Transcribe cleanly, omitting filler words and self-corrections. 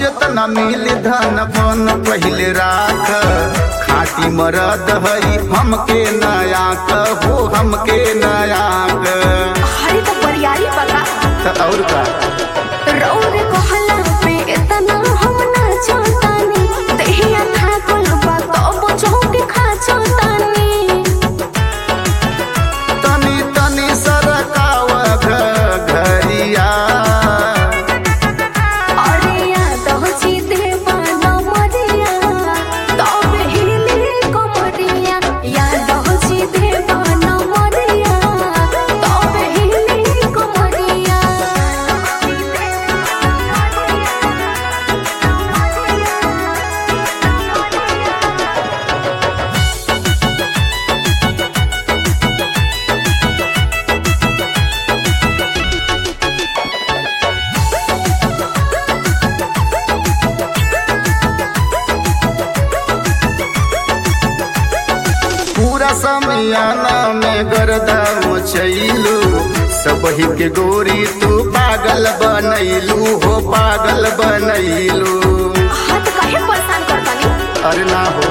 जितना मिली धन पन पहले राख खाटी मरद हई हमके नया हो हमके नया अरे तो बरियारी बता और का रौरे कहला पे इतना हम ना चाहतानी देहिया था कुल बात अब चौके खा चाहतानी तनी तनी सरकाव घरिया अरे याद हो जीते बाना मरिया तब हिले कमरिया याद हो जीते बाना मरिया तब हिले कमरिया पूरा समियाना में गर्दा मचैलू सबही के गोरी तू पागल बनैलू हो पागल बनैलू हाथ काहे परेशान करतानी अरे ना हो